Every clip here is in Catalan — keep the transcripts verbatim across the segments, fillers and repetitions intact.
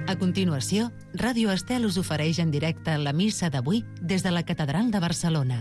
A continuació, Ràdio Estel us ofereix en directe la missa d'avui des de la Catedral de Barcelona.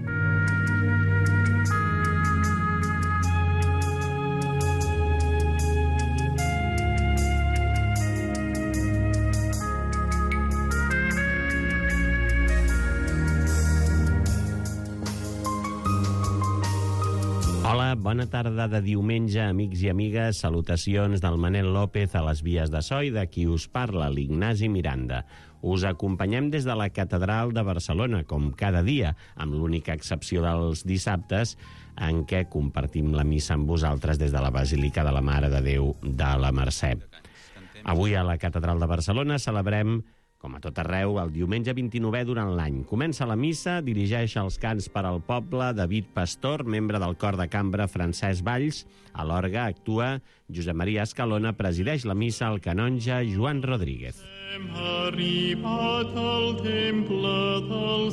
Hola, bona tarda de diumenge, amics i amigues. Salutacions del Manel López a les vies de so i de qui us parla, l'Ignasi Miranda. Us acompanyem des de la Catedral de Barcelona, com cada dia, amb l'única excepció dels dissabtes, en què compartim la missa amb vosaltres des de la Basílica de la Mare de Déu de la Mercè. Avui a la Catedral de Barcelona celebrem, com a tot arreu, el diumenge vint-i-novè durant l'any. Comença la missa, dirigeix els cants per al poble David Pastor, membre del cor de cambra Francesc Valls. A l'orgue actua Josep Maria Escalona, presideix la missa el canonge Joan Rodríguez. Hem arribat al temple del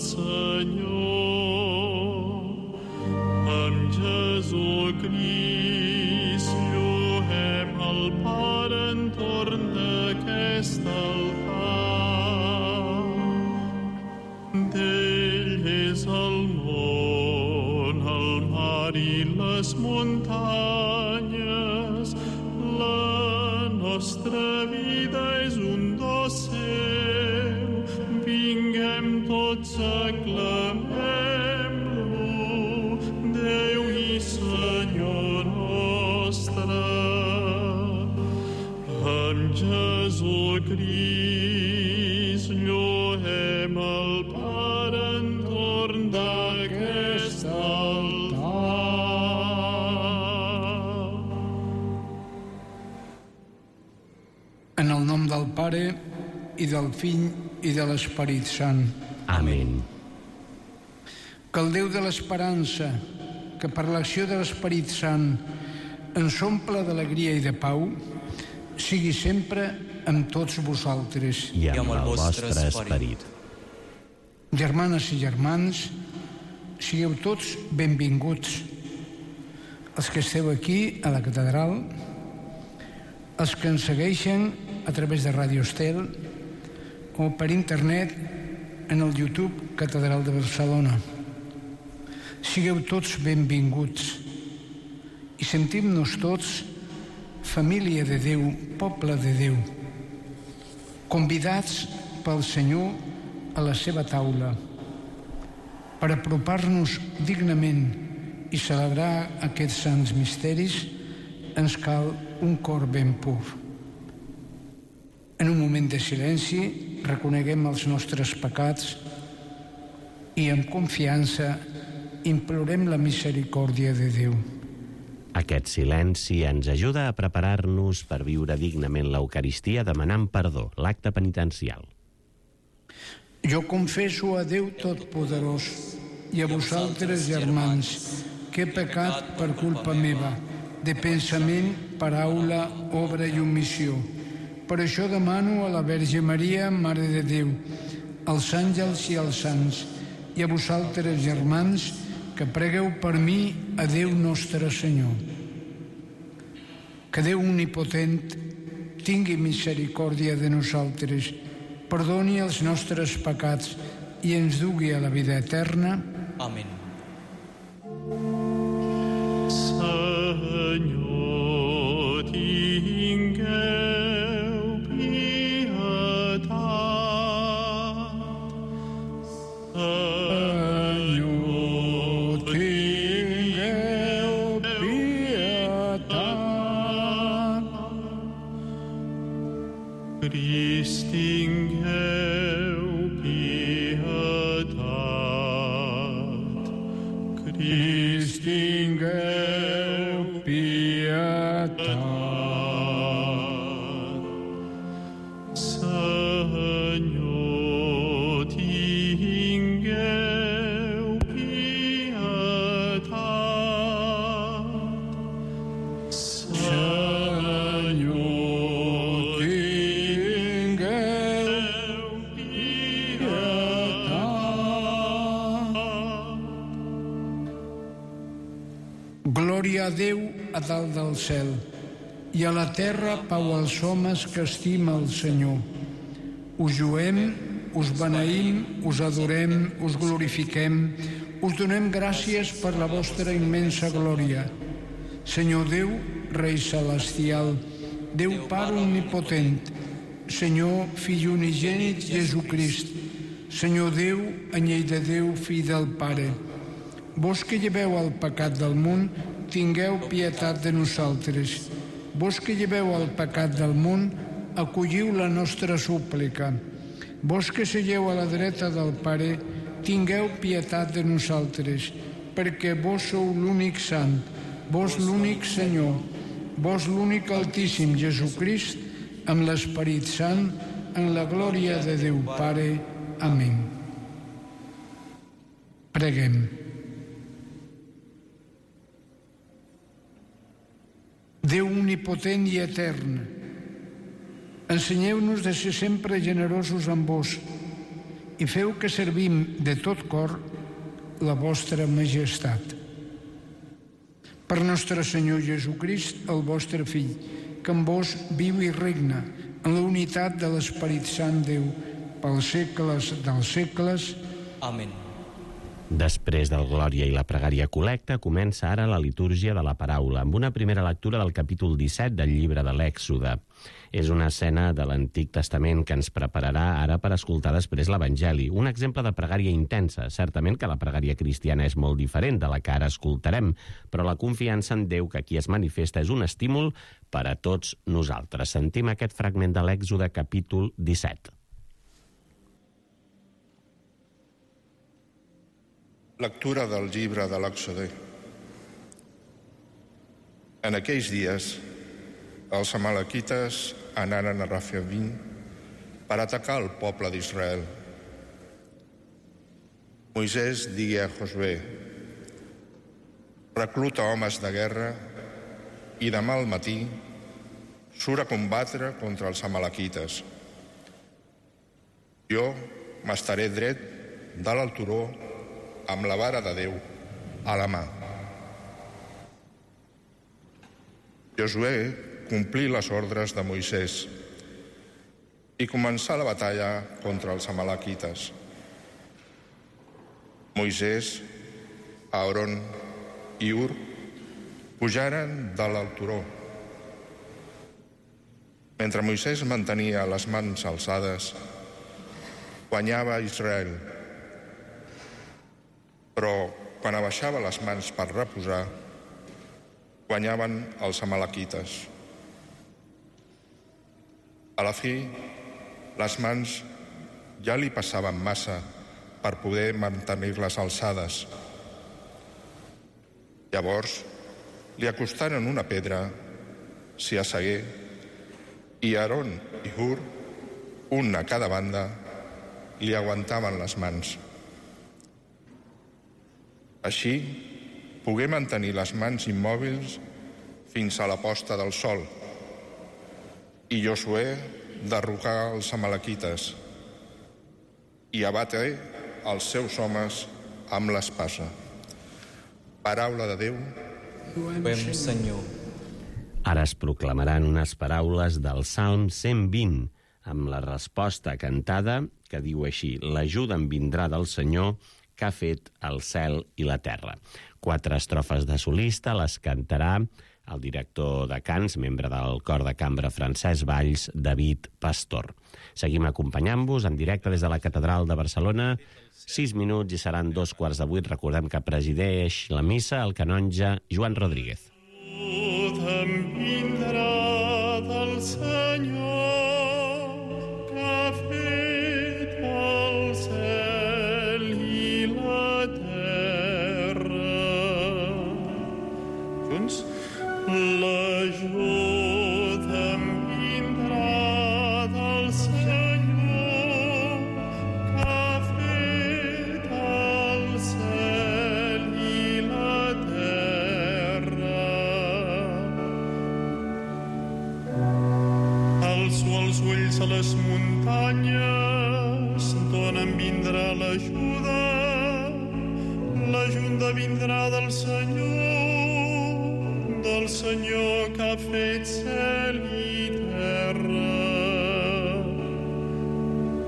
Senyor, amb Jesucrist lloem el Pare entorn d'aquest altar. D'ell és el món, el mar i les muntanyes. La nostra vida és un do seu. Vinguem tots, aclamem-lo, Déu i Senyor nostre. Amb Jesucrist lloem el Pare entorn d'aquest altar. En el nom del Pare, i del Fill, i de l'Esperit Sant. Amén. Que el Déu de l'esperança, que per l'acció de l'Esperit Sant ens omple d'alegria i de pau, sigui sempre amb tots vosaltres. I amb el vostre esperit. Germanes i germans, sigueu tots benvinguts. Els que esteu aquí a la catedral, els que ens segueixen a través de Ràdio Estel o per internet en el YouTube Catedral de Barcelona. Sigueu tots benvinguts i sentim-nos tots família de Déu, poble de Déu, convidats pel Senyor a la seva taula. Per apropar-nos dignament i celebrar aquests sants misteris ens cal un cor ben pur. En un moment de silenci reconeguem els nostres pecats i amb confiança implorem la misericòrdia de Déu. Aquest silenci ens ajuda a preparar-nos per viure dignament l'Eucaristia demanant perdó, l'acte penitencial. Jo confesso a Déu Totpoderós i a vosaltres, germans, que he pecat per culpa meva, de pensament, paraula, obra i omissió. Per això demano a la Verge Maria, Mare de Déu, als àngels i als sants, i a vosaltres, germans, que pregueu per mi a Déu nostre Senyor. Que Déu omnipotent tingui misericòrdia de nosaltres, perdoni els nostres pecats i ens dugui a la vida eterna. Amén. Senyor, tingueu pietat. Senyor, tingueu pietat. Crist, tingueu pietat. Crist, tingueu pietat. Senyor, tingueu pietat. Senyor, tingueu pietat. Glòria a Déu a dalt del cel i a la terra pau als homes que estima el Senyor. Us lluem, us beneïm, us adorem, us glorifiquem, us donem gràcies per la vostra immensa glòria. Senyor Déu, Rei Celestial, Déu Pare Omnipotent, Senyor Fill Unigènit Jesucrist, Senyor Déu, anyell de Déu, Fill del Pare, vos que lleveu el pecat del món, tingueu pietat de nosaltres. Vos que lleveu el pecat del món, acolliu la nostra súplica. Vos que seieu a la dreta del Pare, tingueu pietat de nosaltres, perquè vos sou l'únic sant, vos l'únic Senyor, vos l'únic Altíssim Jesucrist, amb l'Esperit Sant, en la glòria de Déu Pare. Amén. Preguem. Déu omnipotent i etern, ensenyeu-nos de ser sempre generosos amb vos i feu que servim de tot cor la vostra majestat. Per nostre Senyor Jesucrist, el vostre Fill, que amb vos viu i regna en la unitat de l'Esperit Sant Déu, pels segles dels segles. Amén. Després del Glòria i la pregària col·lecta, comença ara la litúrgia de la paraula, amb una primera lectura del capítol disset del llibre de l'Èxode. És una escena de l'Antic Testament que ens prepararà ara per escoltar després l'Evangeli. Un exemple de pregària intensa. Certament que la pregària cristiana és molt diferent de la que ara escoltarem, però la confiança en Déu que aquí es manifesta és un estímul per a tots nosaltres. Sentim aquest fragment de l'Èxode capítol disset. Lectura del llibre de l'Èxode. En aquells dies, els amalequites anaren a Rafavim per atacar el poble d'Israel. Moisès digué a Josué: recluta homes de guerra i demà al matí surt a combatre contra els amalequites. Jo m'estaré dret dalt al turó amb la vara de Déu a la mà. Josué complí les ordres de Moisès i començà la batalla contra els amalequites. Moisès, Aaron i Hur pujaren dalt al turó. Mentre Moisès mantenia les mans alçades, guanyava Israel. Però quan abaixava les mans per reposar, guanyaven els amalequites. A la fi, les mans ja li passaven massa per poder mantenir-les alçades. Llavors, li acostaren una pedra, s'hi assegué, i Aaron i Hur, un a cada banda, li aguantaven les mans. Així, pogué mantenir les mans immòbils fins a la posta del sol, i Josué derrocar els amalequites i abatre els seus homes amb l'espasa. Paraula de Déu. Lluem, Senyor. Ara es proclamaran unes paraules del Salm cent vint, amb la resposta cantada que diu així: l'ajuda em vindrà del Senyor, que ha fet el cel i la terra. Quatre estrofes de solista les cantarà el director de cants, membre del cor de cambra Francesc Valls, David Pastor. Seguim acompanyant-vos en directe des de la Catedral de Barcelona. Sis minuts i seran dos quarts de vuit. Recordem que presideix la missa el canonge Joan Rodríguez. Em vindrà del Senyor, que ha fet el cel i la terra. Junts? L'ajuda em vindrà del Senyor, que ha fet el cel i la terra. Alço els ulls a les muntanyes, d'on em vindrà l'ajuda. L'ajuda vindrà del Senyor, del Senyor que ha fet cel i terra.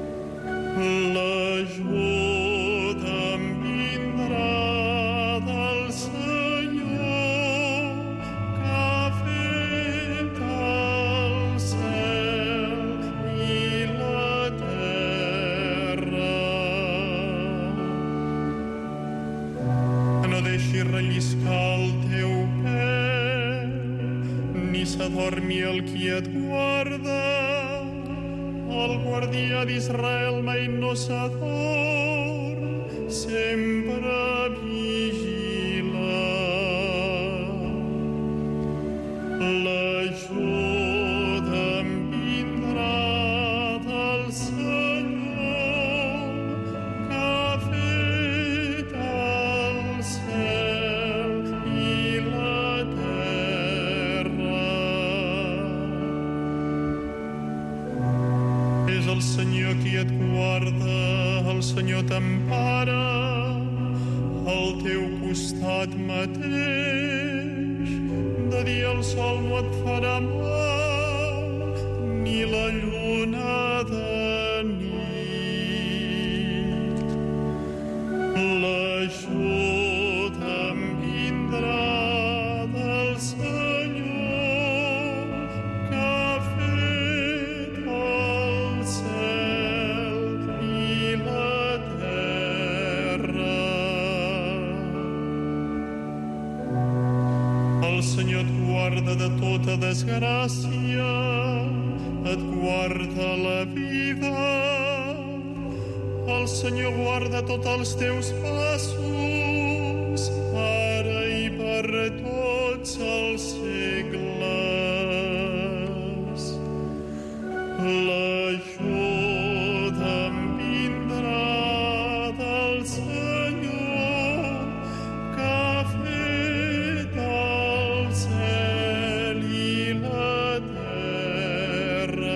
llisca el teu peu, ni s'adormi el qui et guarda. El guardià d'Israel mai no s'adorm, sempre vigila. L'ajuda em vindrà del Senyor, que ha fet el cel i la terra. És el Senyor qui et guarda, el Senyor t'empara, al teu costat mateix. De dia el sol no et farà mal, ni la lluna de nit. L'ajuda em vindrà del Senyor, que ha fet el cel i la terra. El Senyor et guarda de tota desgràcia, et guarda la vida. El Senyor guarda tots els teus passos, ara i per tots els segles. L'ajuda em vindrà del Senyor, que ha fet el cel i la terra.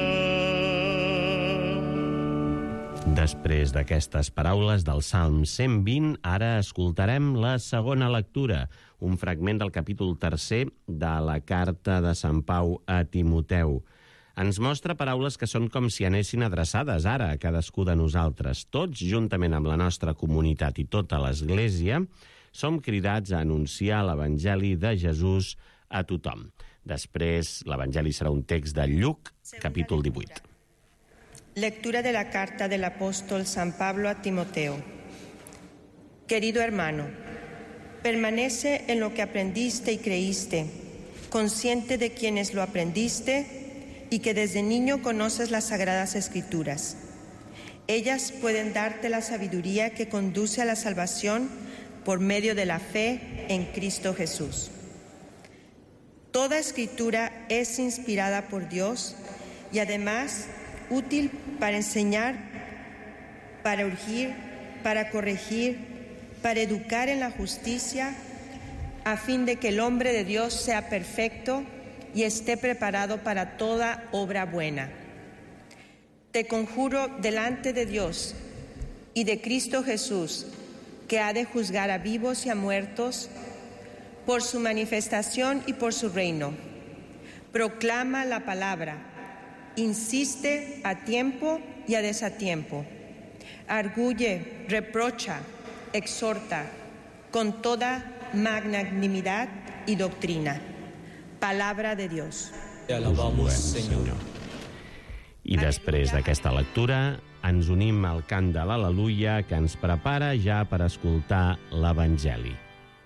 Després d'aquestes paraules del Salm cent vint, ara escoltarem la segona lectura, un fragment del capítol tercer de la carta de Sant Pau a Timoteu. Ens mostra paraules que són com si anessin adreçades ara a cadascú de nosaltres. Tots, juntament amb la nostra comunitat i tota l'Església, som cridats a anunciar l'Evangeli de Jesús a tothom. Després, l'Evangeli serà un text de Lluc, capítol divuit. Lectura de la carta del apóstol San Pablo a Timoteo. Querido hermano, permanece en lo que aprendiste y creíste, consciente de quienes lo aprendiste y que desde niño conoces las Sagradas Escrituras. Ellas pueden darte la sabiduría que conduce a la salvación por medio de la fe en Cristo Jesús. Toda Escritura es inspirada por Dios y además útil para enseñar, para urgir, para corregir, para educar en la justicia, a fin de que el hombre de Dios sea perfecto y esté preparado para toda obra buena. Te conjuro delante de Dios y de Cristo Jesús, que ha de juzgar a vivos y a muertos, por su manifestación y por su reino. Proclama la palabra, insiste a tiempo y a desatiempo. Arguye, reprocha, exhorta, con toda magnanimidad y doctrina. Palabra de Dios. Te alabamos, Senyor. I després d'aquesta lectura, ens unim al cant de l'Al·leluia que ens prepara ja per escoltar l'Evangeli.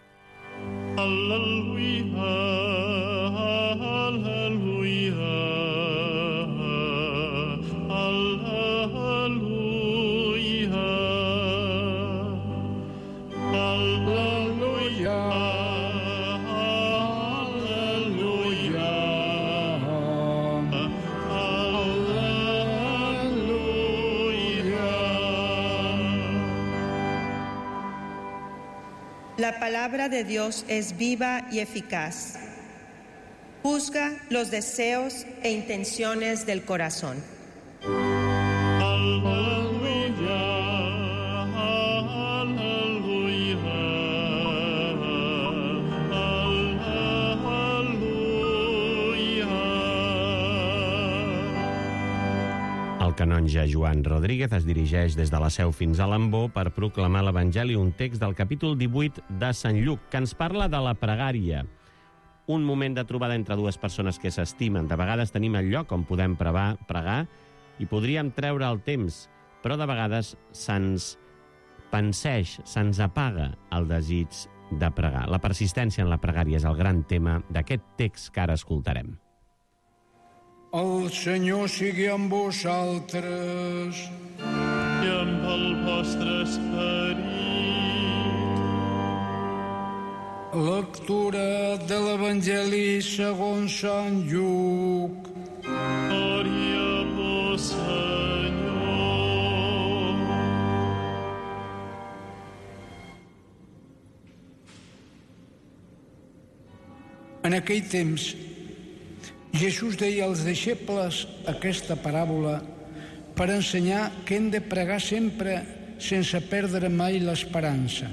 Al·leluia, al·leluia, al·leluia, al·leluia, al·leluia, al·leluia. La palabra de Dios es viva y eficaz. Juzga los deseos e intenciones del corazón. Al·leluia, al·leluia, al·leluia. El canonge Joan Rodríguez es dirigeix des de la Seu fins a l'Ambó per proclamar l'Evangeli, un text del capítol divuit de Sant Lluc, que ens parla de la pregària. Un moment de trobada entre dues persones que s'estimen. De vegades tenim el lloc on podem pregar, pregar i podríem treure el temps, però de vegades se'ns penseix, se'ns apaga el desig de pregar. La persistència en la pregària és el gran tema d'aquest text que ara escoltarem. El Senyor sigui amb vosaltres. I amb el vostre esperit. Lectura de l'Evangeli segons Sant Lluc. Glòria a vos, Senyor. En aquell temps, Jesús deia als deixebles aquesta paràbola per ensenyar que hem de pregar sempre sense perdre mai l'esperança.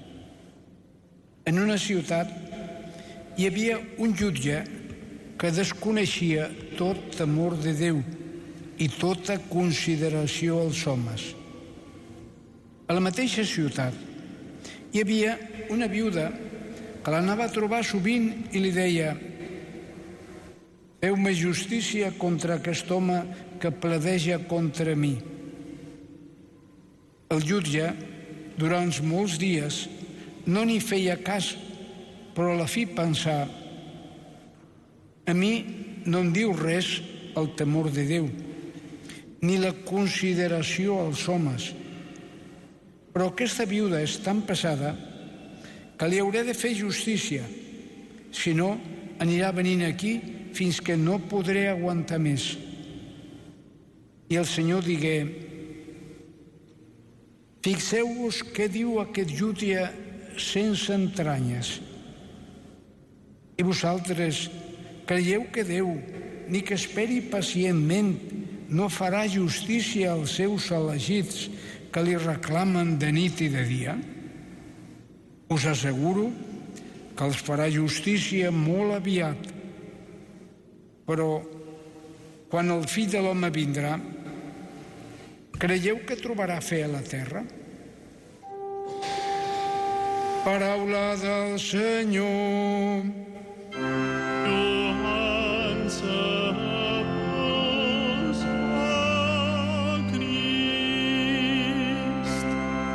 En una ciutat hi havia un jutge que desconeixia tot temor de Déu i tota consideració als homes. A la mateixa ciutat hi havia una viuda que l'anava a trobar sovint i li deia: «Feu-me justícia contra aquest home que pledeja contra mi». El jutge, durant molts dies, no n'hi feia cas, però a la fi pensà: «A mi no em diu res el temor de Déu, ni la consideració als homes. Però aquesta viuda és tan pesada que li hauré de fer justícia, si no anirà venint aquí fins que no podré aguantar més». I el Senyor digué: «Fixeu-vos què diu aquest jutge sense entranyes. I vosaltres creieu que Déu, ni que esperi pacientment, no farà justícia als seus elegits que li reclamen de nit i de dia? Us asseguro que els farà justícia molt aviat. Però quan el fill de l'home vindrà, creieu que trobarà fe a la terra?» Paraula del Senyor. Lloança a vos, a Crist.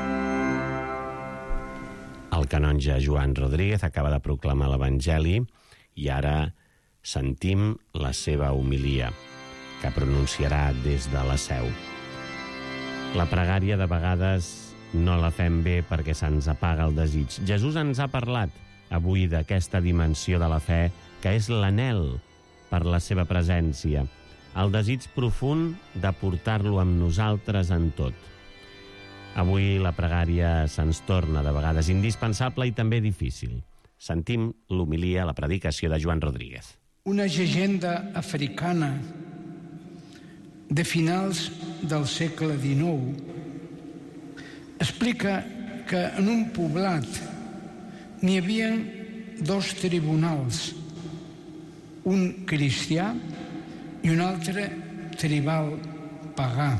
El canonge Joan Rodríguez acaba de proclamar l'Evangeli i ara sentim la seva homilia, que pronunciarà des de la seu. La pregària de vegades no la fem bé perquè se'ns apaga el desig. Jesús ens ha parlat avui d'aquesta dimensió de la fe que és l'anhel per la seva presència, el desig profund de portar-lo amb nosaltres en tot. Avui la pregària se'ns torna de vegades indispensable i també difícil. Sentim l'homilia, la predicació de Joan Rodríguez. Una llegenda africana de finals del segle dinou explica que en un poblat n'hi havia dos tribunals, un cristià i un altre tribal pagà.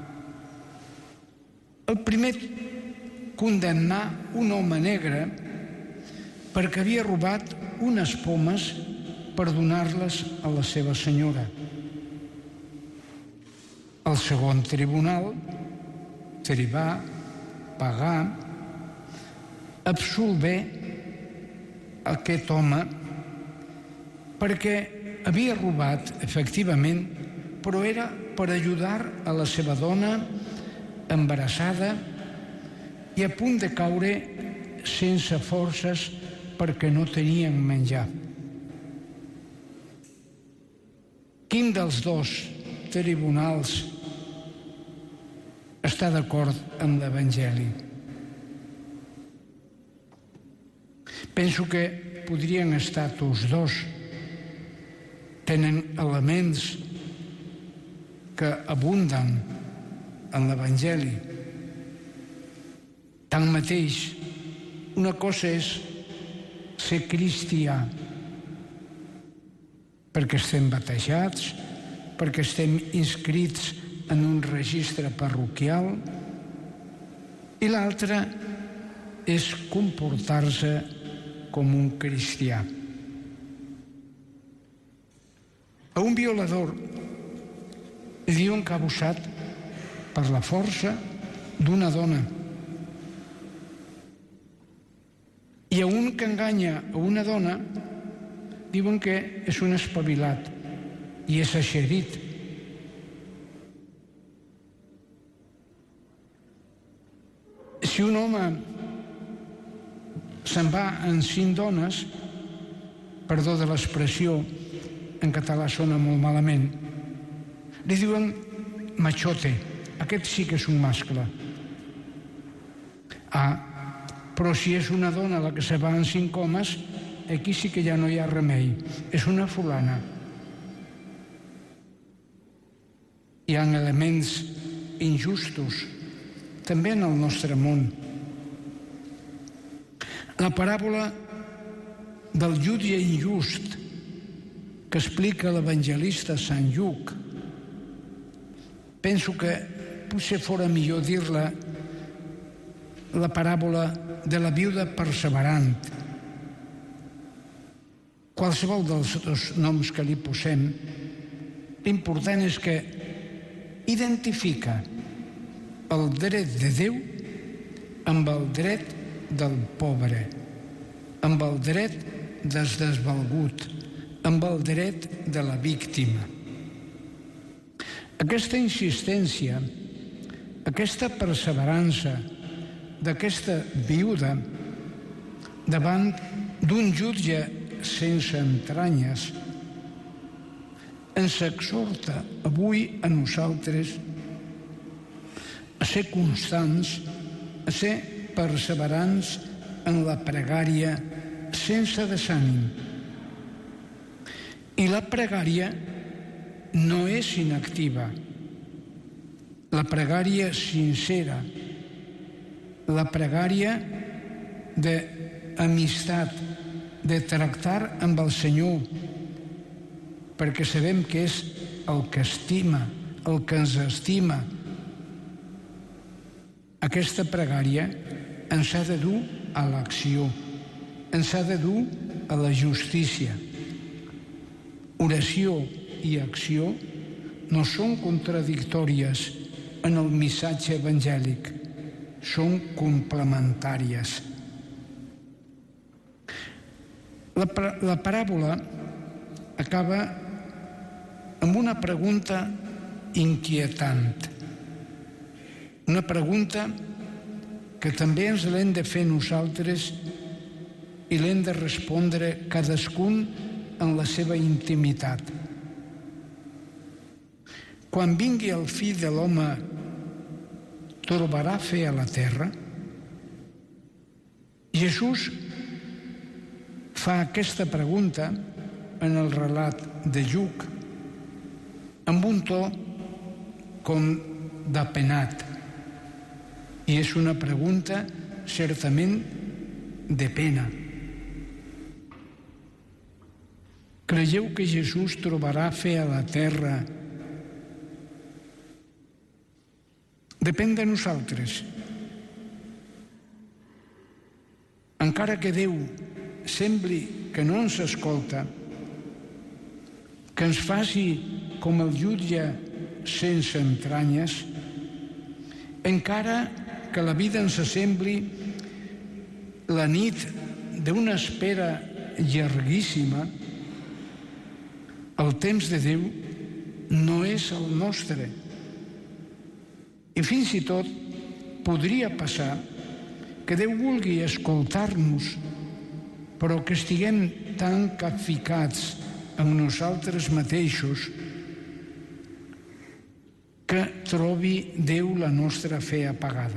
El primer condemnà un home negre perquè havia robat unes pomes per donar-les a la seva senyora. El segon tribunal, tribà, pagà, absolvé aquest home perquè havia robat, efectivament, però era per ajudar a la seva dona embarassada i a punt de caure sense forces perquè no tenien menjar. Quin dels dos tribunals està d'acord amb l'Evangeli? Penso que podrien estar tots dos. Tenen elements que abunden en l'Evangeli. Tanmateix, una cosa és ser cristià, perquè estem batejats, perquè estem inscrits en un registre parroquial, i l'altra és comportar-se com un cristià. A un violador li diuen que ha abusat per la força d'una dona I a un que enganya a una dona diuen que és un espavilat i és eixerit. Si un home se'n va amb cinc dones, perdó de l'expressió, en català sona molt malament, li diuen machote, aquest sí que és un mascle. Ah, però si és una dona la que se va amb cinc homes, aquí sí que ja no hi ha remei, és una fulana. Hi ha elements injustos també en el nostre món. La paràbola del jutge injust que explica l'evangelista Sant Lluc, penso que potser fora millor dir-la la paràbola de la viuda perseverant. Qualsevol dels dos noms que li posem, l'important és que identifica el dret de Déu amb el dret del pobre, amb el dret del desvalgut, amb el dret de la víctima. Aquesta insistència, aquesta perseverança d'aquesta viuda davant d'un jutge sense entranyes ens exhorta avui a nosaltres a ser constants, a ser perseverants en la pregària sense desànim. I la pregària no és inactiva. La pregària sincera, la pregària d'amistat, de tractar amb el Senyor, perquè sabem que és el que estima, el que ens estima. Aquesta pregària ens ha de dur a l'acció, ens ha de dur a la justícia. Oració i acció no són contradictòries en el missatge evangèlic, són complementàries. La, la paràbola acaba amb una pregunta inquietant, una pregunta que també ens l'hem de fer nosaltres i l'hem de respondre cadascun en la seva intimitat. Quan vingui el fill de l'home, trobarà fe a la terra? Jesús fa aquesta pregunta en el relat de Lluc, amb un to com d'apenat. I és una pregunta certament de pena. Creieu que Jesús trobarà fe a la terra? Depèn de nosaltres. Encara que Déu sembli que no ens escolta, que ens faci com el jutge sense entranyes, encara que la vida ens sembli la nit d'una espera llarguíssima, el temps de Déu no és el nostre. I fins i tot podria passar que Déu vulgui escoltar-nos, però que estiguem tan capficats amb nosaltres mateixos que trobi Déu la nostra fe apagada.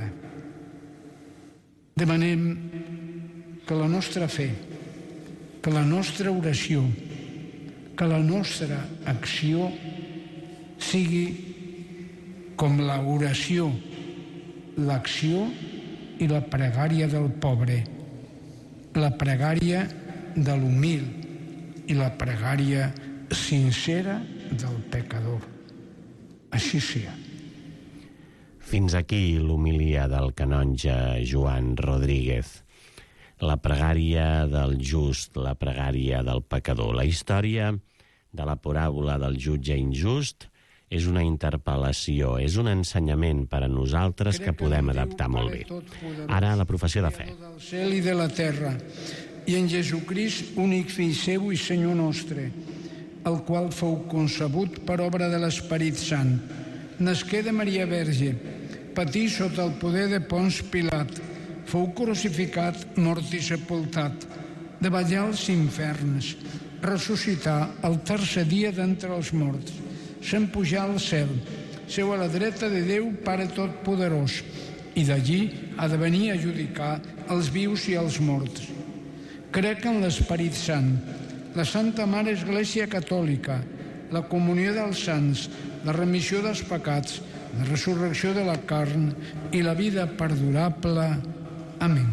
Demanem que la nostra fe, que la nostra oració, que la nostra acció sigui com la oració, l'acció i la pregària del pobre, la pregària de l'humil i la pregària sincera del pecador. Així sia. Fins aquí l'homilia del canonge Joan Rodríguez. La pregària del just, la pregària del pecador. La història de la paràbola del jutge injust és una interpel·lació, és un ensenyament per a nosaltres que podem adaptar molt bé. Ara, la professió de fe. Del cel i de la terra, i en Jesucrist, únic fill seu i Senyor nostre, el qual fou concebut per obra de l'Esperit Sant, nasqué de Maria Verge, patí sota el poder de Pons Pilat, fou crucificat, mort i sepultat, davallà als inferns, ressuscitar el tercer dia d'entre els morts, se'n pujà al cel, seu a la dreta de Déu, Pare Totpoderós, i d'allí ha de venir a judicar els vius i els morts. Crec en l'Esperit Sant, la Santa Mare Església Catòlica, la comunió dels sants, la remissió dels pecats, la resurrecció de la carn i la vida perdurable. Amén.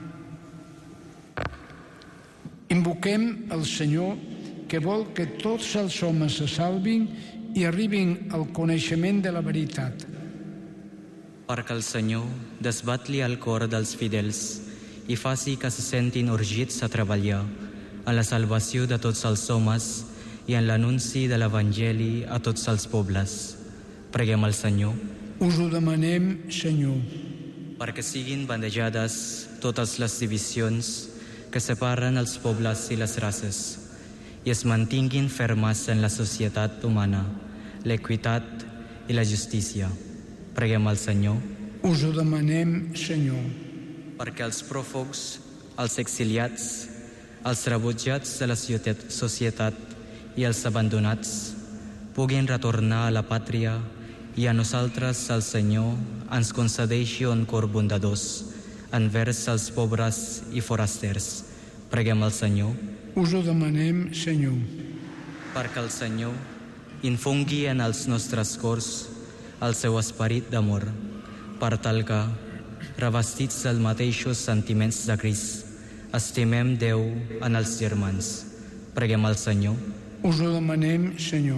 Invoquem el Senyor, que vol que tots els homes se salvin i arribin al coneixement de la veritat. Perquè el Senyor desbatlli el cor dels fidels i faci que se sentin urgits a treballar en la salvació de tots els homes i en l'anunci de l'Evangeli a tots els pobles. Preguem al Senyor. Us ho demanem, Senyor. Perquè siguin bandejades totes les divisions que separen els pobles i les races i es mantinguin fermes en la societat humana, l'equitat i la justícia. Preguem al Senyor. Us ho demanem, Senyor. Perquè els pròfugs, els exiliats, els rebutjats de la societat i els abandonats puguin retornar a la pàtria i a nosaltres el Senyor ens concedeixi un cor bondadós envers els pobres i forasters. Preguem al Senyor. Us ho demanem, Senyor. Perquè el Senyor infungui en els nostres cors el seu esperit d'amor, per tal que, revestits dels mateixos sentiments de Crist, estimem Déu en els germans. Preguem al Senyor. Us ho demanem, Senyor.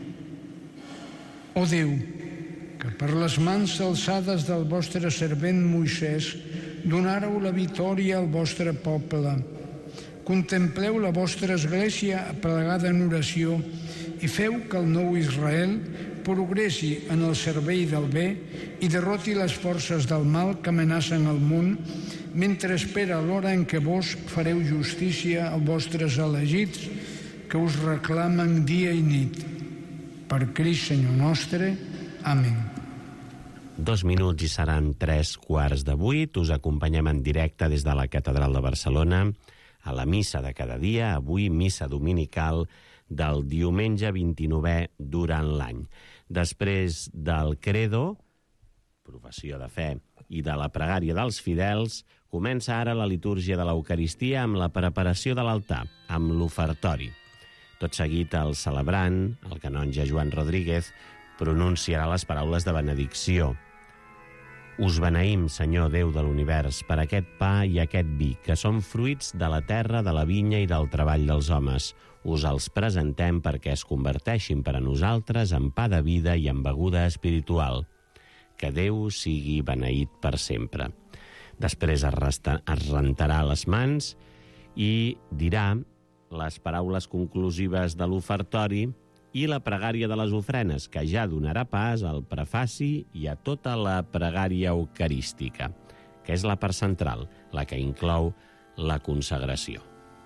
O Déu, que per les mans alçades del vostre servent Moisès donàreu la victòria al vostre poble. Contempleu la vostra església aplegada en oració i feu que el nou Israel progressi en el servei del bé i derroti les forces del mal que amenacen el món, mentre espera l'hora en què vos fareu justícia als vostres elegits que us reclamen dia i nit. Per Crist, Senyor nostre. Amén. Dos minuts i seran tres quarts de vuit. Us acompanyem en directe des de la Catedral de Barcelona a la missa de cada dia, avui missa dominical del diumenge vint-i-novè durant l'any. Després del credo, professió de fe, i de la pregària dels fidels, comença ara la litúrgia de l'Eucaristia amb la preparació de l'altar, amb l'ofertori. Tot seguit, el celebrant, el canonge Joan Rodríguez, pronunciarà les paraules de benedicció. Us beneïm, Senyor Déu de l'univers, per aquest pa i aquest vi, que són fruits de la terra, de la vinya i del treball dels homes. Us els presentem perquè es converteixin per a nosaltres en pa de vida i en beguda espiritual. Que Déu sigui beneït per sempre. Després es, resta, es rentarà les mans i dirà les paraules conclusives de l'ofertori i la pregària de les ofrenes, que ja donarà pas al prefaci i a tota la pregària eucarística, que és la part central, la que inclou la consagració.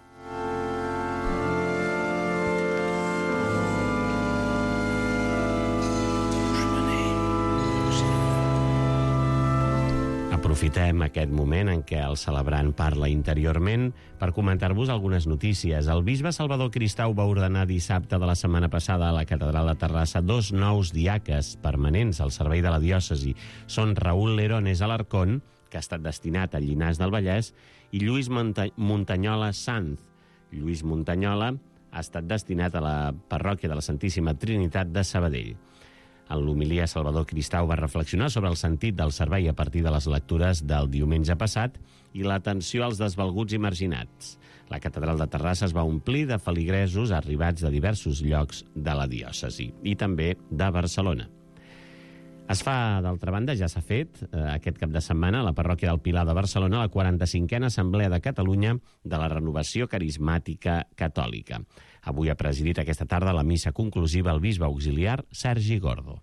Aprofitem aquest moment en què el celebrant parla interiorment per comentar-vos algunes notícies. El bisbe Salvador Cristau va ordenar dissabte de la setmana passada a la Catedral de Terrassa dos nous diaques permanents al servei de la diòcesi. Són Raúl Lerones Alarcón, que ha estat destinat a Llinars del Vallès, i Lluís Montanyola Sanz. Lluís Montanyola ha estat destinat a la parròquia de la Santíssima Trinitat de Sabadell. En l'homilia, Salvador Cristau va reflexionar sobre el sentit del servei a partir de les lectures del diumenge passat i l'atenció als desvalguts i marginats. La catedral de Terrassa es va omplir de feligresos arribats de diversos llocs de la diòcesi i també de Barcelona. Es fa, d'altra banda, ja s'ha fet, eh, aquest cap de setmana, a la parròquia del Pilar de Barcelona, la quaranta-cinquena Assemblea de Catalunya de la Renovació Carismàtica Catòlica. Avui ha presidit aquesta tarda la missa conclusiva el bisbe auxiliar Sergi Gordo.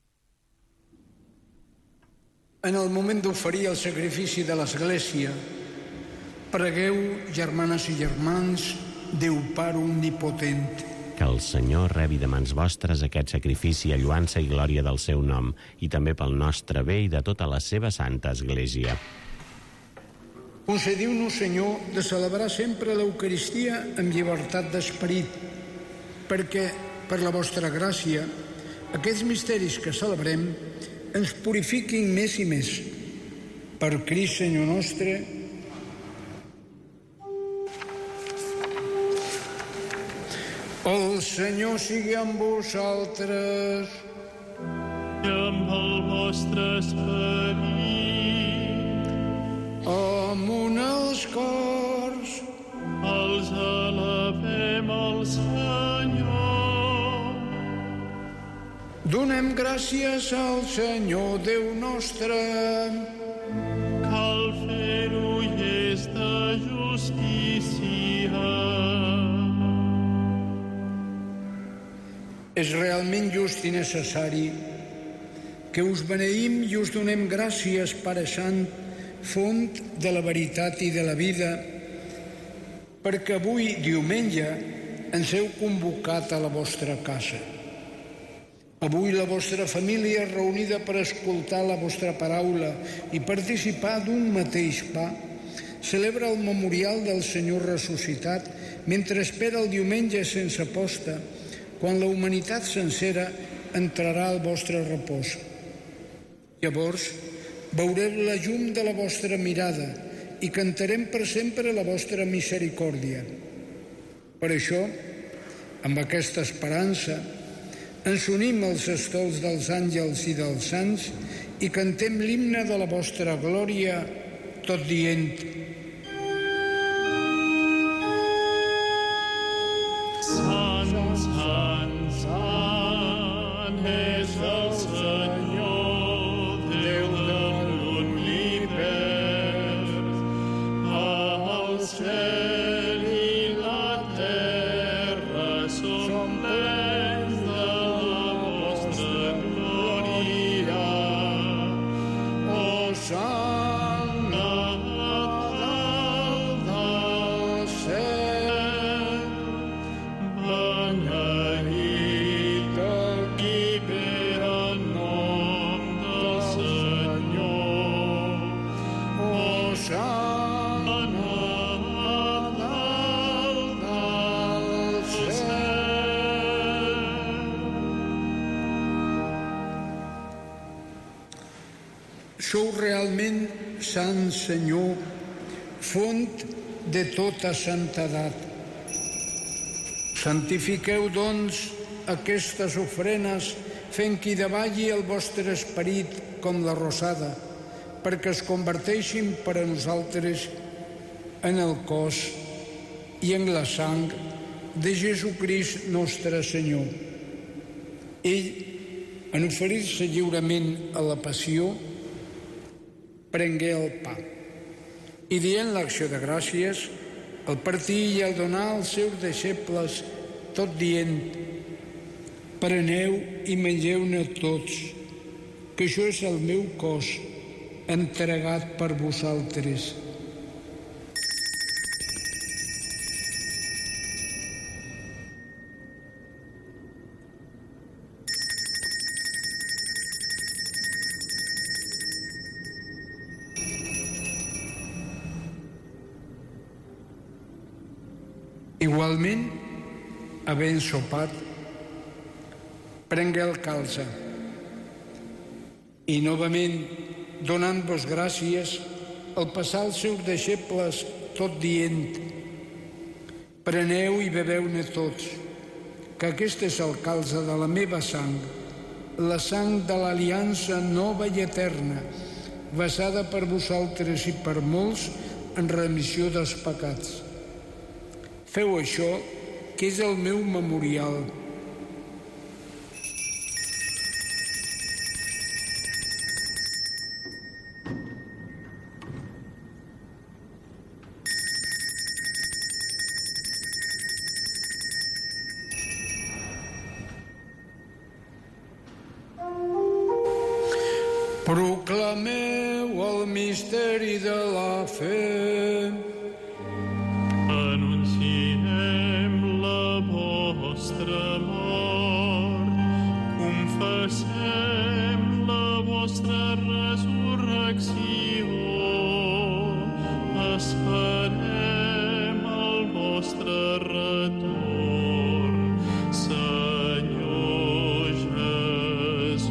En el moment d'oferir el sacrifici de l'Església, pregueu, germanes i germans, Déu Pare Omnipotent, que el Senyor rebi de mans vostres aquest sacrifici a lluança i glòria del seu nom, i també pel nostre bé i de tota la seva santa Església. Concediu-nos, Senyor, de celebrar sempre l'Eucaristia amb llibertat d'esperit, perquè, per la vostra gràcia, aquests misteris que celebrem ens purifiquin més i més. Per Crist, Senyor nostre. El Senyor sigui amb vosaltres. I amb el vostre esperit. Amunt els cors. Els elevem al Senyor. Donem gràcies al Senyor Déu nostre. Cal fer-ho i és de justícia. És realment just i necessari que us beneïm i us donem gràcies, Pare Sant, font de la veritat i de la vida, perquè avui, diumenge, ens heu convocat a la vostra casa. Avui la vostra família reunida per escoltar la vostra paraula i participar d'un mateix pa celebra el memorial del Senyor ressuscitat mentre espera el diumenge sense posta, quan la humanitat sencera entrarà al vostre repòs. Llavors, veureu la llum de la vostra mirada i cantarem per sempre la vostra misericòrdia. Per això, amb aquesta esperança, ens unim als estols dels àngels i dels sants i cantem l'himne de la vostra glòria, tot dient: Sant, sant, sant és el Senyor, Déu de l'univers. El cel i la terra són plens de la vostra glòria. O Sant Nadal del cel, beneït el qui ve en nom del Senyor. O Sant Nadal del cel. Sou realment Sant Senyor, font de tota santedat. Santifiqueu, doncs, aquestes ofrenes, fent que hi davalli el vostre esperit com la rosada, perquè es converteixin per a nosaltres en el cos i en la sang de Jesucrist nostre Senyor. Ell, en oferir-se lliurement a la passió, prengué el pa i, dient l'acció de gràcies, el partí i el donar als seus deixebles, tot dient: preneu i mengeu-ne tots, que això és el meu cos, entregat per vosaltres. Igualment, havent sopat, prengué el calze i, novament, donant-vos gràcies, el passar als seus deixebles, tot dient: preneu i beveu-ne tots, que aquest és el calze de la meva sang, la sang de l'aliança nova i eterna, vessada per vosaltres i per molts en remissió dels pecats. Feu això, que és el meu memorial. Proclameu el misteri de la fe. Anunciem la vostra mort, confessem la vostra resurrecció, esperem el vostre retorn, Senyor Jesús.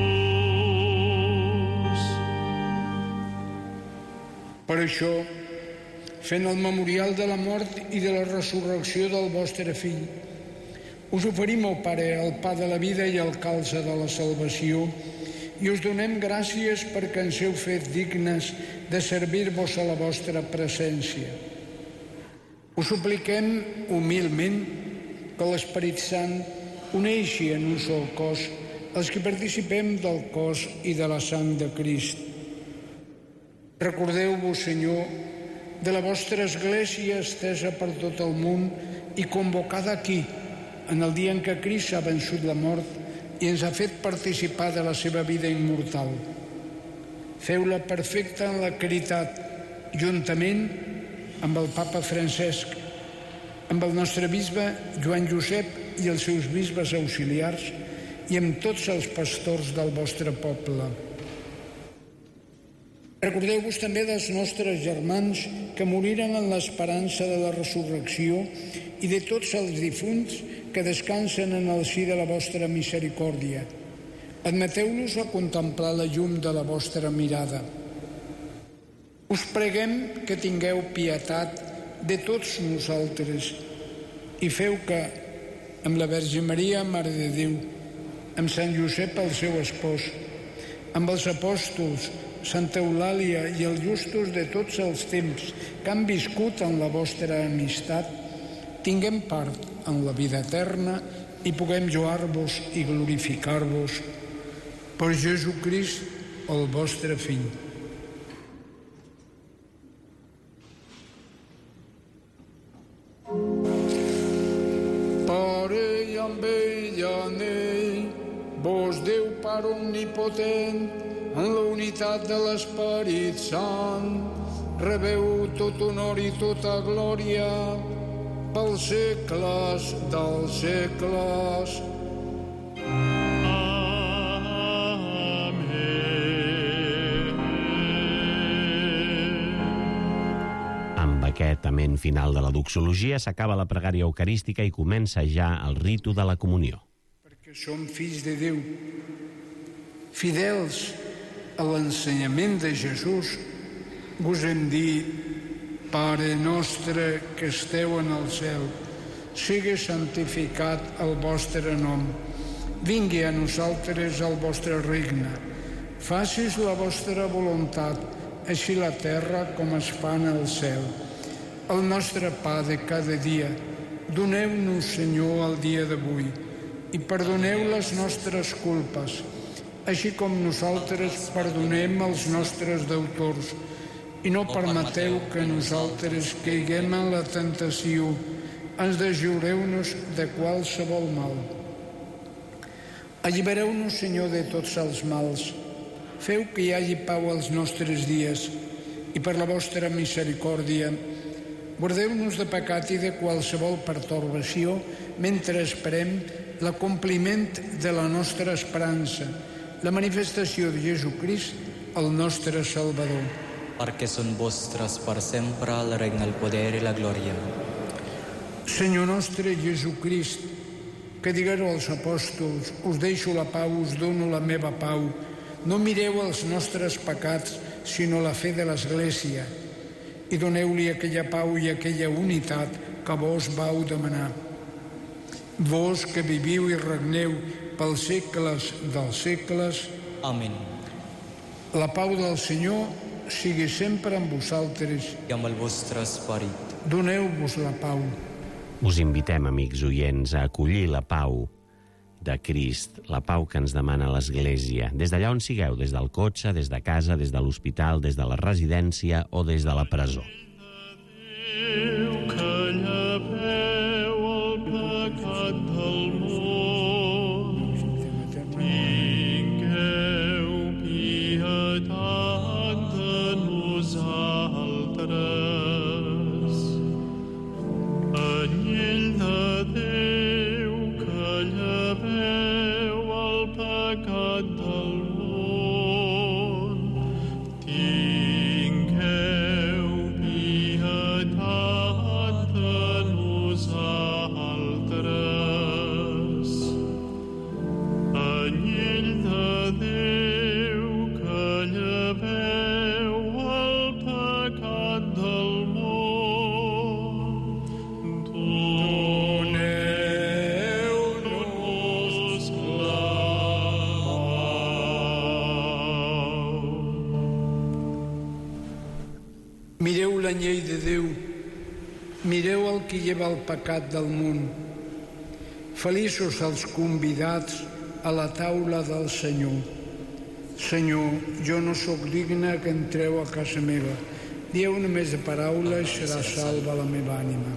Per això, fent el memorial de la mort i de la resurrecció del vostre fill, us oferim, oh Pare, el pa de la vida i el calze de la salvació, i us donem gràcies perquè ens heu fet dignes de servir-vos a la vostra presència. Us supliquem humilment que l'Esperit Sant uneixi en un sol cos els que participem del cos i de la sang de Crist. Recordeu-vos, Senyor, de la vostra església estesa per tot el món i convocada aquí, en el dia en què Crist ha vençut la mort i ens ha fet participar de la seva vida immortal. Feu-la perfecta en la caritat, juntament amb el papa Francesc, amb el nostre bisbe Joan Josep i els seus bisbes auxiliars i amb tots els pastors del vostre poble. Recordeu-vos també dels nostres germans que moriren en l'esperança de la resurrecció i de tots els difunts que descansen en el si de la vostra misericòrdia. Admeteu-los a contemplar la llum de la vostra mirada. Us preguem que tingueu pietat de tots nosaltres i feu que, amb la Verge Maria, Mare de Déu, amb Sant Josep, el seu espòs, amb els apòstols, Santa Eulàlia i els justos de tots els temps que han viscut en la vostra amistat, tinguem part en la vida eterna i puguem lloar-vos i glorificar-vos per Jesucrist, el vostre Fill. Pare i amb ell i en ell, vos Déu Pare omnipotent, en la unitat de l'Esperit Sant, rebeu tot honor i tota glòria pels segles dels segles. Amb aquest amén final de la doxologia s'acaba la pregària eucarística i comença ja el ritu de la comunió. Perquè som fills de Déu, fidels a l'ensenyament de Jesús, vos hem dit: Pare nostre que esteu en el cel, sigui santificat el vostre nom. Vingui a nosaltres el vostre regne. Facis la vostra voluntat, així la terra com es fa en el cel. El nostre pa de cada dia, doneu-nos, Senyor, el dia d'avui, i perdoneu les nostres culpes, així com nosaltres perdonem els nostres deutors, i no permeteu que nosaltres caiguem en la tentació, ens deslliureu-nos de qualsevol mal. Allibereu-nos, Senyor, de tots els mals, feu que hi hagi pau als nostres dies, i per la vostra misericòrdia, guardeu-nos de pecat i de qualsevol pertorbació, mentre esperem l'acompliment de la nostra esperança, la manifestació de Jesucrist, el nostre Salvador. Perquè són vostres per sempre el regne, el poder i la glòria. Senyor nostre Jesucrist, que digueu als apòstols: us deixo la pau, us dono la meva pau. No mireu els nostres pecats, sinó la fe de l'Església, i doneu-li aquella pau i aquella unitat que vos vau demanar. Vos que viviu i regneu pels segles dels segles. Amén. La pau del Senyor sigui sempre amb vosaltres. I amb el vostre esperit. Doneu-vos la pau. Us invitem, amics oients, a acollir la pau de Crist, la pau que ens demana l'Església, des d'allà on sigueu, des del cotxe, des de casa, des de l'hospital, des de la residència o des de la presó. Déu que lleveu el pecat del món, tingueu pietat. la llei de Déu, mireu el que lleva el pecat del món. Feliços els convidats a la taula del Senyor. Senyor, jo no sóc digne que entreu a casa meva. Dieu només de paraula i serà salva la meva ànima.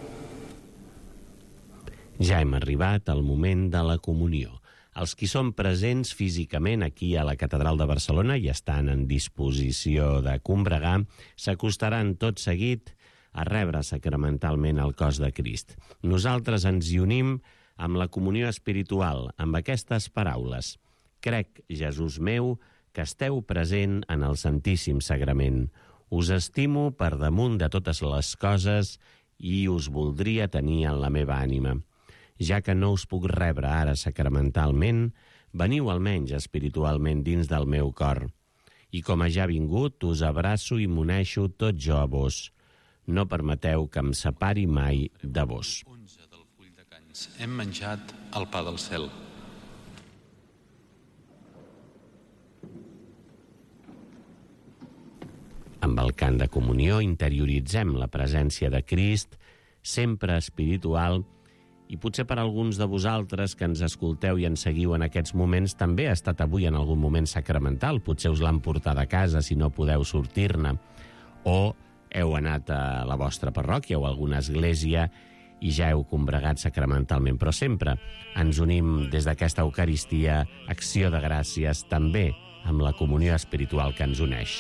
Ja hem arribat al moment de la comunió. Els qui són presents físicament aquí a la Catedral de Barcelona i estan en disposició de combregar, s'acostaran tot seguit a rebre sacramentalment el cos de Crist. Nosaltres ens hi unim amb la comunió espiritual, amb aquestes paraules. Crec, Jesús meu, que esteu present en el Santíssim Sagrament. Us estimo per damunt de totes les coses i us voldria tenir en la meva ànima. Ja que no us puc rebre ara sacramentalment, veniu almenys espiritualment dins del meu cor. I com a ja vingut, us abraço i m'uneixo tot jo a vos. No permeteu que em separi mai de vos. onze del full de cants. Hem menjat el pa del cel. Amb el cant de comunió interioritzem la presència de Crist, sempre espiritual, i potser per alguns de vosaltres que ens escolteu i ens seguiu en aquests moments també ha estat avui en algun moment sacramental. Potser us l'han portat a casa si no podeu sortir-ne, o heu anat a la vostra parròquia o a alguna església i ja heu combregat sacramentalment. Però sempre ens unim des d'aquesta Eucaristia, acció de gràcies, també amb la comunió espiritual que ens uneix.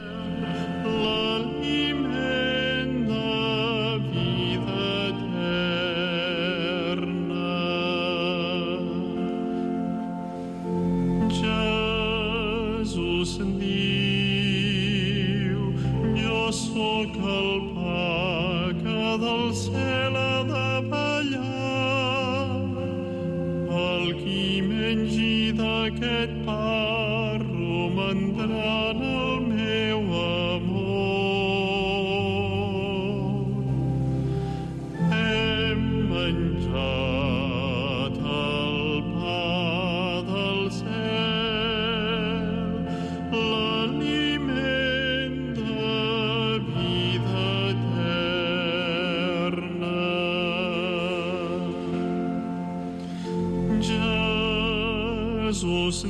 Jesús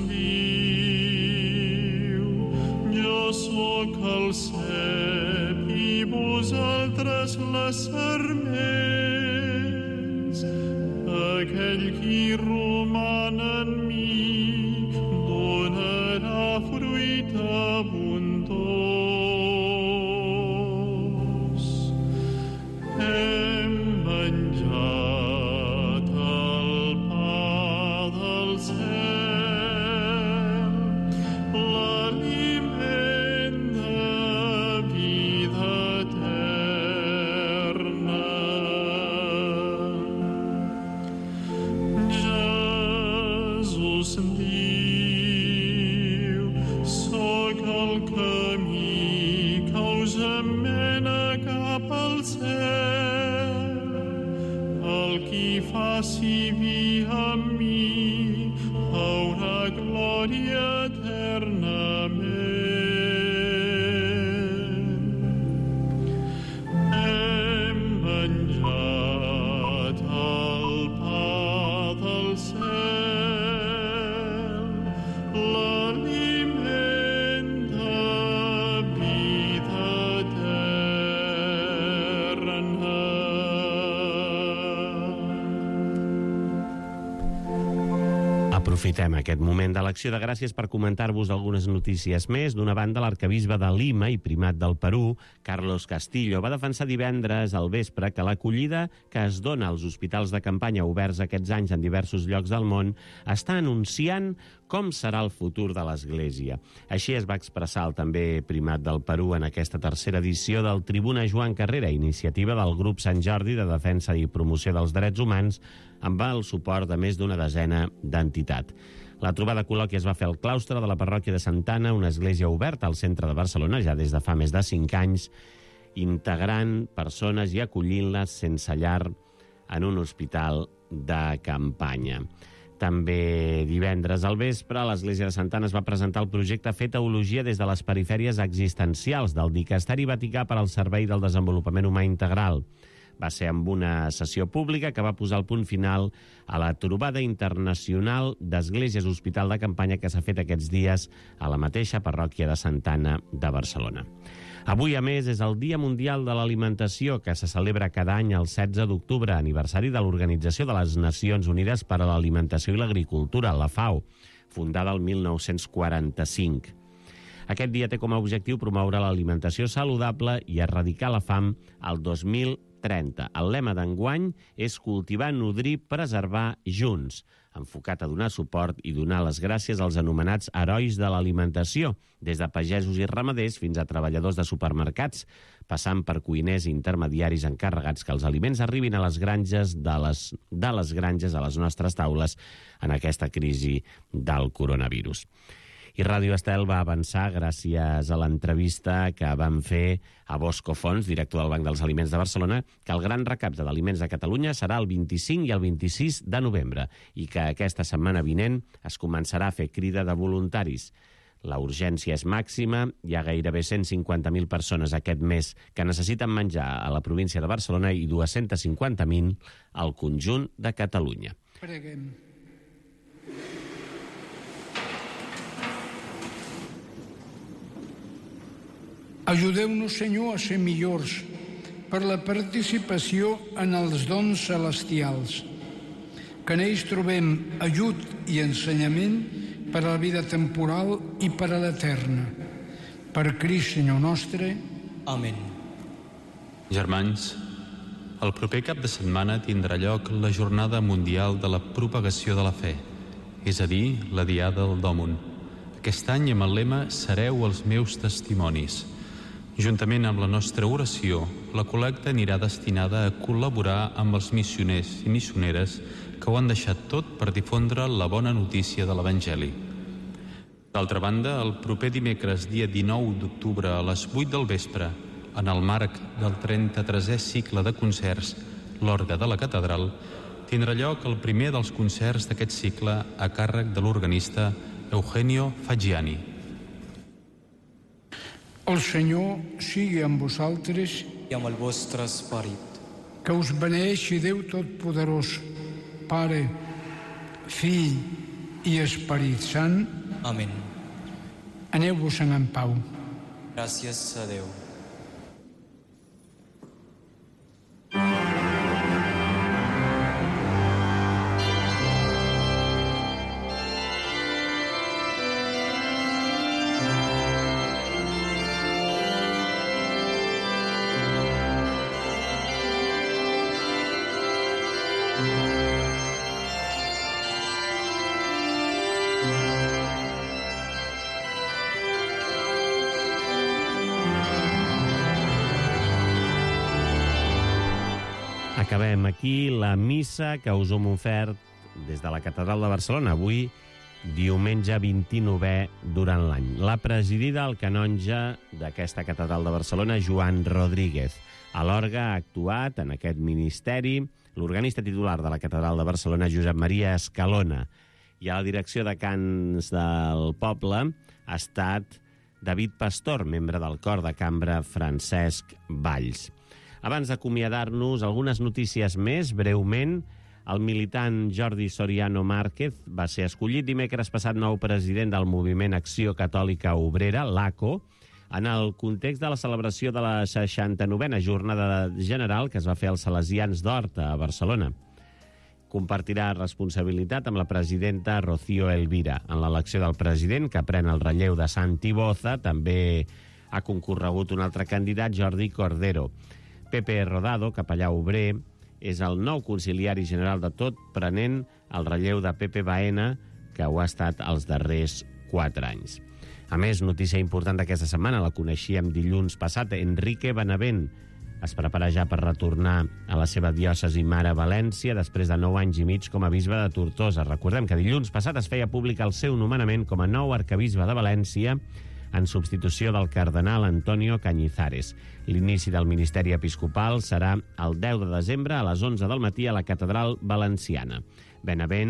diu, jo sóc el cep i vosaltres les sarments. Aquell qui roman en mi donarà fruit abundós. Hem menjat el pa del cel, l'aliment de vida eterna. Jesús diu, soc el camí que us mena cap al cel. El qui faci vi amb mi haurà glòria eternament. Hem menjat el pa del cel, l'aliment de vida eterna. Aprofitem aquest moment de l'Acció de Gràcies per comentar-vos algunes notícies més. D'una banda, l'arquebisbe de Lima i primat del Perú, Carlos Castillo, va defensar divendres al vespre que l'acollida que es dona als hospitals de campanya oberts aquests anys en diversos llocs del món està anunciant com serà el futur de l'Església. Així es va expressar el també primat del Perú en aquesta tercera edició del Tribuna Joan Carrera, iniciativa del grup Sant Jordi de Defensa i Promoció dels Drets Humans, amb el suport de més d'una desena d'entitats. La trobada col·loqui es va fer al claustre de la parròquia de Santa Anna, una església oberta al centre de Barcelona ja des de fa més de cinc anys, integrant persones i acollint-les sense llar en un hospital de campanya. També divendres al vespre, l'Església de Santa Anna es va presentar el projecte Fer Teologia des de les perifèries existencials del Dicasteri Vaticà per al Servei del Desenvolupament Humà Integral. Va ser amb una sessió pública que va posar el punt final a la trobada internacional d'Esglésies Hospital de Campanya que s'ha fet aquests dies a la mateixa parròquia de Santa Anna de Barcelona. Avui, a més, és el Dia Mundial de l'Alimentació, que se celebra cada any el setze d'octubre, aniversari de l'Organització de les Nacions Unides per a l'Alimentació i l'Agricultura, la FAO, fundada el mil nou-cents quaranta-cinc. Aquest dia té com a objectiu promoure l'alimentació saludable i erradicar la fam al dos mil trenta. El lema d'enguany és cultivar, nodrir, preservar junts, enfocat a donar suport i donar les gràcies als anomenats herois de l'alimentació, des de pagesos i ramaders fins a treballadors de supermercats, passant per cuiners i intermediaris encarregats que els aliments arribin a les granges de les, de les granges a les nostres taules en aquesta crisi del coronavirus. I Ràdio Estel va avançar gràcies a l'entrevista que vam fer a Bosco Fons, director del Banc dels Aliments de Barcelona, que el gran recapte d'aliments de Catalunya serà el vint-i-cinc i el vint-i-sis de novembre i que aquesta setmana vinent es començarà a fer crida de voluntaris. La urgència és màxima, hi ha gairebé cent cinquanta mil persones aquest mes que necessiten menjar a la província de Barcelona i dos-cents cinquanta mil al conjunt de Catalunya. Preguem. Ajudeu-nos, Senyor, a ser millors per la participació en els dons celestials, que en ells trobem ajut i ensenyament per a la vida temporal i per a l'eterna. Per Crist, Senyor nostre. Amén. Germans, el proper cap de setmana tindrà lloc la Jornada Mundial de la Propagació de la Fe, és a dir, la Diada del Dòmun. Aquest any amb el lema Sereu els meus testimonis. Juntament amb la nostra oració, la col·lecta anirà destinada a col·laborar amb els missioners i missioneres que ho han deixat tot per difondre la bona notícia de l'Evangeli. D'altra banda, el proper dimecres, dia dinou d'octubre, a les vuit del vespre, en el marc del trenta-tresè cicle de concerts, l'Orgue de la Catedral, tindrà lloc el primer dels concerts d'aquest cicle a càrrec de l'organista Eugenio Faggiani. El Senyor sigui amb vosaltres I amb el vostre esperit. que us beneeixi Déu Totpoderós, Pare, Fill i Esperit Sant. Amén. Aneu-vos-en en pau. Gràcies a Déu. Acabem aquí la missa que us hem ofert des de la Catedral de Barcelona, avui, diumenge vint-i-novè durant l'any. L'ha presidida el canonge d'aquesta Catedral de Barcelona, Joan Rodríguez. A l'orgue ha actuat en aquest ministeri l'organista titular de la Catedral de Barcelona, Josep Maria Escalona. I a la direcció de cants del poble ha estat David Pastor, membre del cor de cambra Francesc Valls. Abans d'acomiadar-nos, algunes notícies més, breument. El militant Jordi Soriano Márquez va ser escollit dimecres passat nou president del Moviment Acció Catòlica Obrera, l'A C O, en el context de la celebració de la seixanta-novena Jornada General que es va fer als Salesians d'Horta, a Barcelona. Compartirà responsabilitat amb la presidenta Rocío Elvira. En l'elecció del president, que pren el relleu de Santi Boza, també ha concorregut un altre candidat, Jordi Cordero. Pepe Rodado, capellà obrer, és el nou conciliari general de tot, prenent el relleu de Pepe Baena, que ho ha estat els darrers quatre anys. A més, notícia important d'aquesta setmana, la coneixíem dilluns passat, Enrique Benavent es prepara ja per retornar a la seva diòcesi mare València després de nou anys i mig com a bisbe de Tortosa. Recordem que dilluns passat es feia públic el seu nomenament com a nou arcabisbe de València en substitució del cardenal Antonio Cañizares. L'inici del ministeri episcopal serà el deu de desembre a les onze del matí a la Catedral Valenciana. Benavent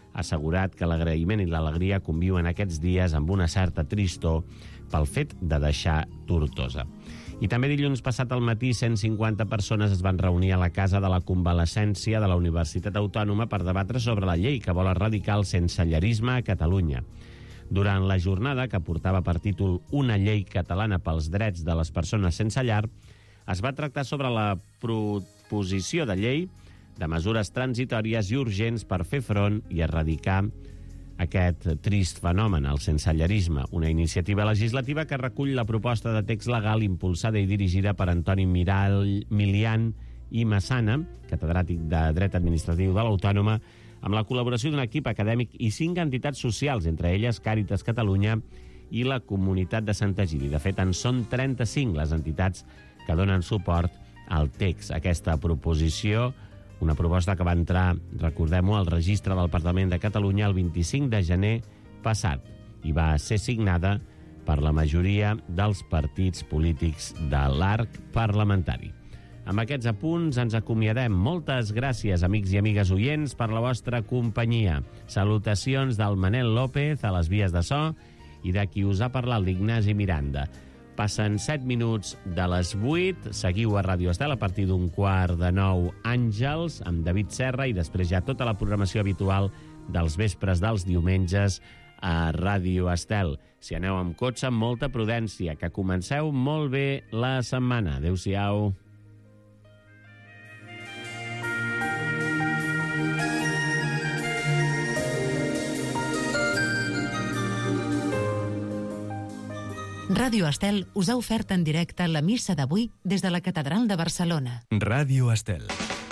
ha assegurat que l'agraïment i l'alegria conviuen aquests dies amb una certa tristor pel fet de deixar Tortosa. I també dilluns passat al matí, cent cinquanta persones es van reunir a la Casa de la Convalescència de la Universitat Autònoma per debatre sobre la llei que vol erradicar el sensellarisme a Catalunya. Durant la jornada, que portava per títol Una llei catalana pels drets de les persones sense llar, es va tractar sobre la proposició de llei de mesures transitòries i urgents per fer front i erradicar aquest trist fenomen, el sensellarisme, una iniciativa legislativa que recull la proposta de text legal impulsada i dirigida per Antoni Mirall, Milian i Massana, catedràtic de Dret Administratiu de l'Autònoma, amb la col·laboració d'un equip acadèmic i cinc entitats socials, entre elles Càritas Catalunya i la Comunitat de Sant Egidi. De fet, en són trenta-cinc les entitats que donen suport al text. Aquesta proposició, una proposta que va entrar, recordem-ho, al registre del Parlament de Catalunya el vint-i-cinc de gener passat i va ser signada per la majoria dels partits polítics de l'arc parlamentari. Amb aquests apunts ens acomiadem. Moltes gràcies, amics i amigues oients, per la vostra companyia. Salutacions del Manel López a les vies de so i de qui us ha parlat l'Ignasi Miranda. Passen set minuts de les vuit. Seguiu a Ràdio Estel a partir d'un quart de nou Àngels, amb David Serra, i després ja tota la programació habitual dels vespres dels diumenges a Ràdio Estel. Si aneu amb cotxe, amb molta prudència, que comenceu molt bé la setmana. Adéu-siau. Ràdio Estel us ha ofert en directe la missa d'avui des de la Catedral de Barcelona. Ràdio Estel.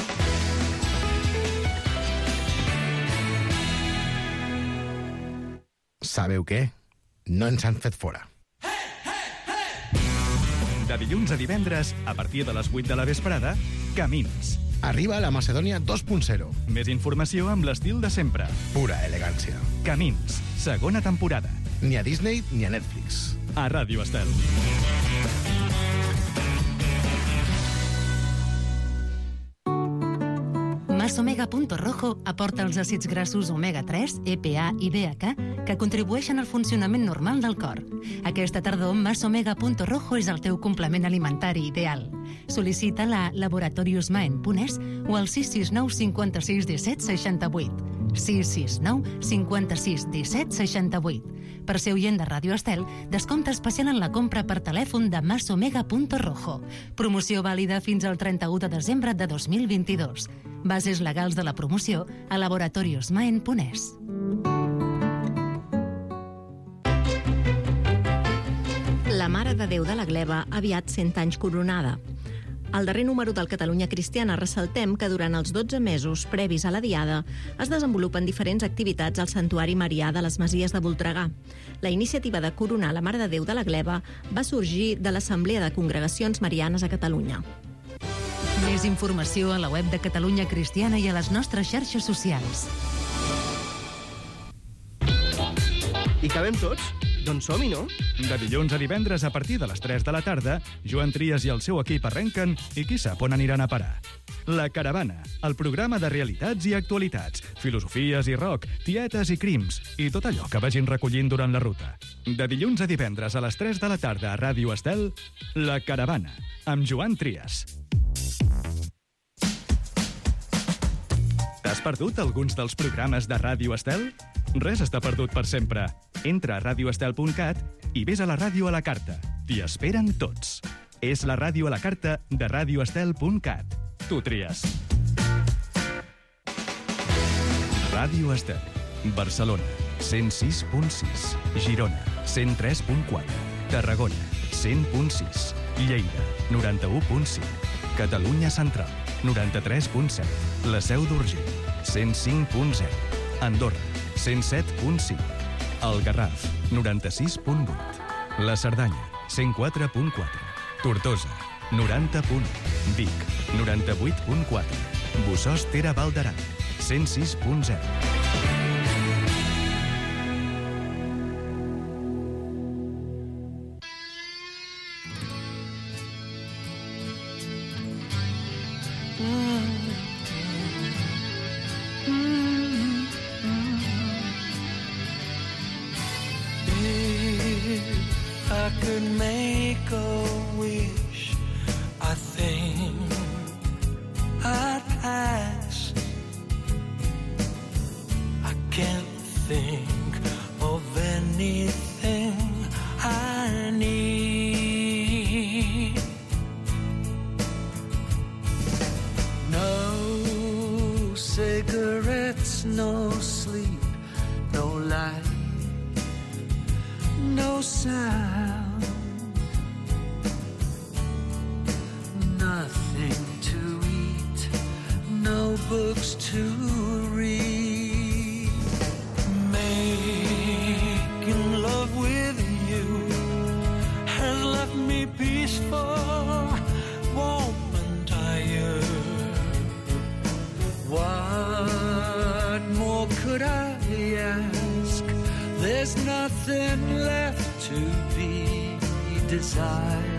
Sabeu què? No ens han fet fora. De dilluns a divendres, a partir de les vuit de la vesprada, Camins. Arriba la Macedònia dos punt zero. Més informació amb l'estil de sempre. Pura elegància. Camins, segona temporada. Ni a Disney ni a Netflix. A Ràdio Estel. Masomega Punto Rojo aporta els àcids grassos omega tres, E P A i D H que contribueixen al funcionament normal del cor. Aquesta tardor, Masomega Punto Rojo és el teu complement alimentari ideal. Sol·licita-la a laboratorius maen punt es o al sis sis nou cinquanta-sis disset seixanta-vuit. sis sis nou cinquanta-sis disset seixanta-vuit. Per ser oient de Ràdio Estel, descompte especial en la compra per telèfon de Masomega Punto Rojo. Promoció vàlida fins al trenta-u de desembre de dos mil vint-i-dos. Bases legals de la promoció a laboratorius maen punt es. La Mare de Déu de la Gleva, aviat cent anys coronada. Al darrer número del Catalunya Cristiana ressaltem que durant els dotze mesos previs a la Diada es desenvolupen diferents activitats al Santuari Marià de les Masies de Voltregà. La iniciativa de coronar la Mare de Déu de la Gleva va sorgir de l'Assemblea de Congregacions Marianes a Catalunya. Més informació a la web de Catalunya Cristiana i a les nostres xarxes socials. Hi cabem tots? Doncs som-hi, no? De dilluns a divendres a partir de les tres de la tarda, Joan Trias i el seu equip arrenquen i qui sap on aniran a parar. La Caravana, el programa de realitats i actualitats, filosofies i rock, tietes i crims i tot allò que vagin recollint durant la ruta. De dilluns a divendres a les tres de la tarda a Ràdio Estel, La Caravana, amb Joan Trias. T'has perdut alguns dels programes de Ràdio Estel? Res està perdut per sempre. Entra a radio estel punt cat i vés a la ràdio a la carta. T'hi esperen tots. És la ràdio a la carta de radio estel punt cat. Tu tries. Ràdio Estel. Barcelona, cent sis punt sis. Girona, cent tres punt quatre. Tarragona, cent punt sis. Lleida, noranta-u punt cinc. Catalunya Central, noranta-tres punt set. La Seu d'Urgell, cent cinc punt zero. Andorra, cent set punt cinc. El Garraf, noranta-sis punt vuit. La Cerdanya, cent quatre punt quatre. Tortosa, noranta punt u. Vic, noranta-vuit punt quatre. Bossòst Ter Val d'Aran, cent sis punt zero. Mm-hmm. Mm-hmm. I could make a wish, I think I'd pass. I can't think of anything I need. No cigarettes, no sleep, no light, no sound, nothing to eat, no books to read. Making love with you has left me peaceful, warm and tired. What more could I ask? There's nothing left to be desired.